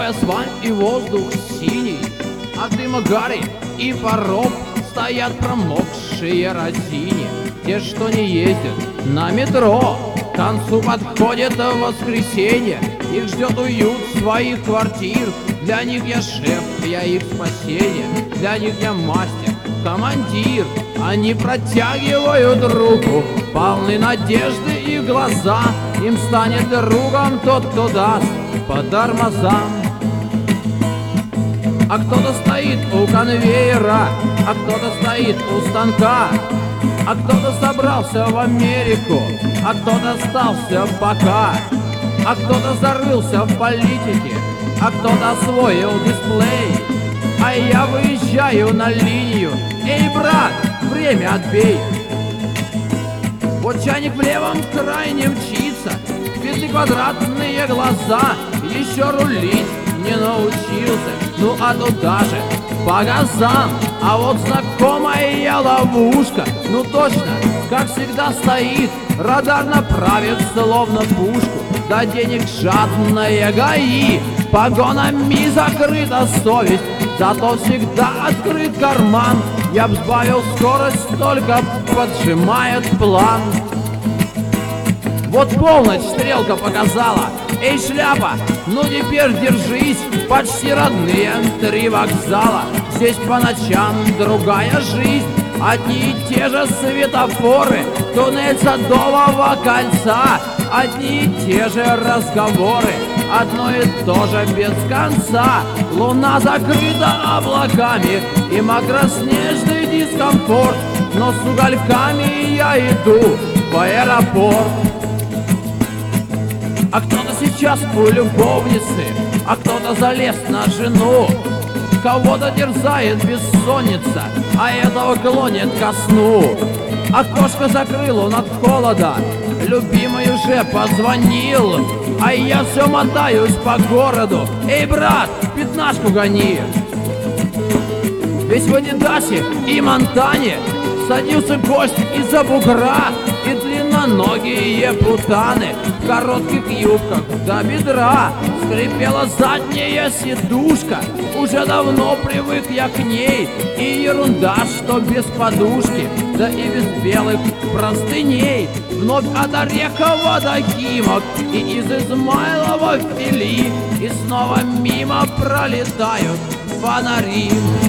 Морской асфальт и воздух синий, от дыма гари и паров стоят промокшие разини. Те, что не ездят на метро, к концу подходит воскресенье. Их ждет уют своих квартир. Для них я шеф, я их спасение. Для них я мастер, командир. Они протягивают руку, полны надежды их глаза. Им станет другом тот, кто даст по тормозам. А кто-то стоит у конвейера, а кто-то стоит у станка, а кто-то собрался в Америку, а кто-то остался пока, а кто-то зарылся в политике, а кто-то освоил дисплей. А я выезжаю на линию. Эй, брат, время отбей. Вот чайник в левом крайне мчится, пятиквадратные глаза. Еще рулить не научился, ну а туда же по газам. А вот знакомая ловушка, ну точно, как всегда стоит. Радар направит словно пушку, да денег жадные ГАИ. Погонами закрыта совесть, зато всегда открыт карман. Я б сбавил скорость, только поджимает план. Вот полночь стрелка показала. Эй, шляпа, ну теперь держись. Почти родные 3 вокзала. Здесь по ночам другая жизнь. Одни и те же светофоры, туннель Садового кольца. Одни и те же разговоры, одно и то же без конца. Луна закрыта облаками, и макроснежный дискомфорт. Но с угольками я иду в аэропорт. А кто-то сейчас у любовницы, а кто-то залез на жену. Кого-то терзает бессонница, а этого клонит ко сну. Окошко закрыл он от холода, любимый уже позвонил. А я все мотаюсь по городу. Эй, брат, пятнашку гони. Весь в Адидасе и Монтане садился гость из-за бугра. И длинноногие путаны в коротких юбках до бедра. Скрипела задняя сидушка, уже давно привык я к ней. И ерунда, что без подушки, да и без белых простыней. Вновь от Орехова до Химок и из Измайлова в Фили. И снова мимо пролетают фонари.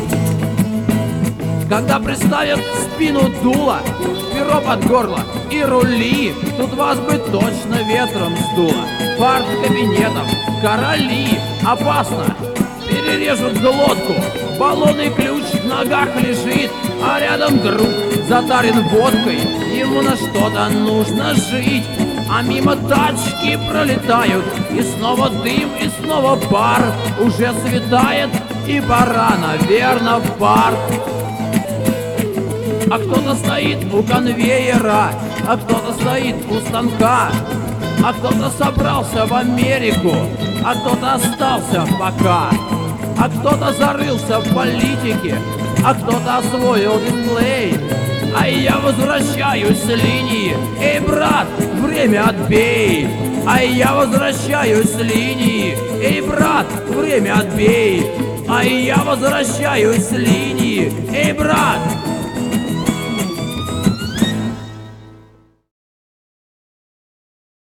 Когда приставят в спину дуло, перо под горло и рули, тут вас бы точно ветром сдуло. Фарт кабинетов, короли, опасно, перережут глотку. Баллонный ключ в ногах лежит, а рядом друг затарен водкой. Ему на что-то нужно жить. А мимо тачки пролетают, и снова дым, и снова пар. Уже светает, и пора, наверно, в парк. А кто-то стоит у конвейера, а кто-то стоит у станка, а кто-то собрался в Америку, а кто-то остался пока, а кто-то зарылся в политике, а кто-то освоил дисплей. А я возвращаюсь с линии. Эй, брат, время отбей. А я возвращаюсь с линии. Эй, брат, время отбей. А я возвращаюсь с линии. Эй, брат,